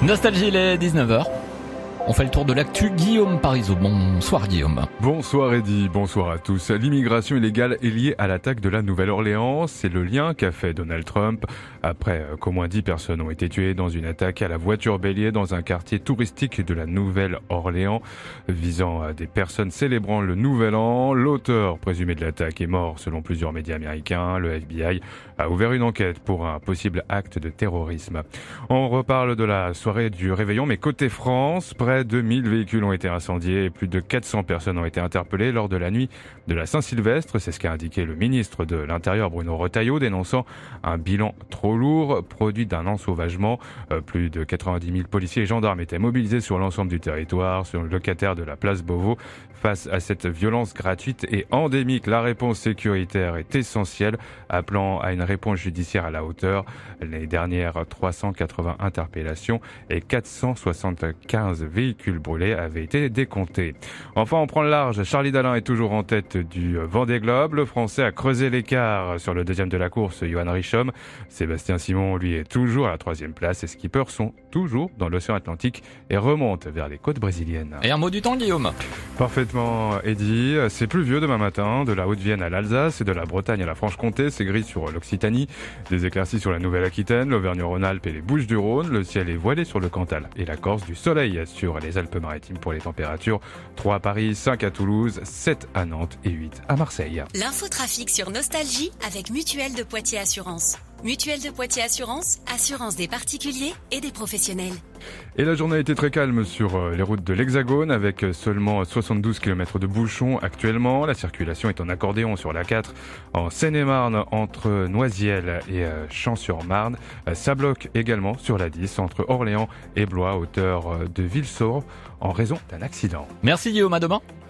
Nostalgie, il est 19h. On fait le tour de l'actu. Guillaume Parisot. Bonsoir Guillaume. Bonsoir Eddy, bonsoir à tous. L'immigration illégale est liée à l'attaque de la Nouvelle-Orléans. C'est le lien qu'a fait Donald Trump. Après qu'au moins 10 personnes ont été tuées dans une attaque à la voiture bélier dans un quartier touristique de la Nouvelle-Orléans, visant à des personnes célébrant le Nouvel An. L'auteur présumé de l'attaque est mort selon plusieurs médias américains. Le FBI a ouvert une enquête pour un possible acte de terrorisme. On reparle de la soirée du réveillon, mais côté France, près de 1000 véhicules ont été incendiés et plus de 400 personnes ont été interpellées lors de la nuit de la Saint-Sylvestre. C'est ce qu'a indiqué le ministre de l'Intérieur Bruno Retailleau, dénonçant un bilan trop lourd, produit d'un ensauvagement. Plus de 90 000 policiers et gendarmes étaient mobilisés sur l'ensemble du territoire, sur le locataire de la place Beauvau. Face à cette violence gratuite et endémique, la réponse sécuritaire est essentielle, appelant à une réponse judiciaire à la hauteur. Les dernières 380 interpellations et 475 véhicules brûlés avaient été décomptés. Enfin, on prend le large. Charlie Dalin est toujours en tête du Vendée Globe. Le Français a creusé l'écart sur le deuxième de la course, Johan Richomme. Sébastien Simon, lui, est toujours à la troisième place. Les skippers sont toujours dans l'océan Atlantique et remontent vers les côtes brésiliennes. Et un mot du temps, Guillaume. Parfaitement, Eddy. C'est pluvieux demain matin, de la Haute-Vienne à l'Alsace et de la Bretagne à la Franche-Comté. C'est gris sur l'Occitanie. Des éclaircies sur la Nouvelle-Aquitaine, l'Auvergne-Rhône-Alpes et les Bouches-du-Rhône. Le ciel est voilé sur le Cantal et la Corse. Du soleil sur les Alpes-Maritimes pour les températures. 3 à Paris, 5 à Toulouse, 7 à Nantes et 8 à Marseille. L'infotrafic sur Nostalgie avec Mutuelle de Poitiers Assurance. Mutuelle de Poitiers Assurance, assurance des particuliers et des professionnels. Et la journée a été très calme sur les routes de l'Hexagone avec seulement 72 km de bouchons actuellement. La circulation est en accordéon sur l'A4 en Seine-et-Marne entre Noisiel et Champs-sur-Marne. Ça bloque également sur l'A10 entre Orléans et Blois, hauteur de Villesaur en raison d'un accident. Merci Guillaume, à demain.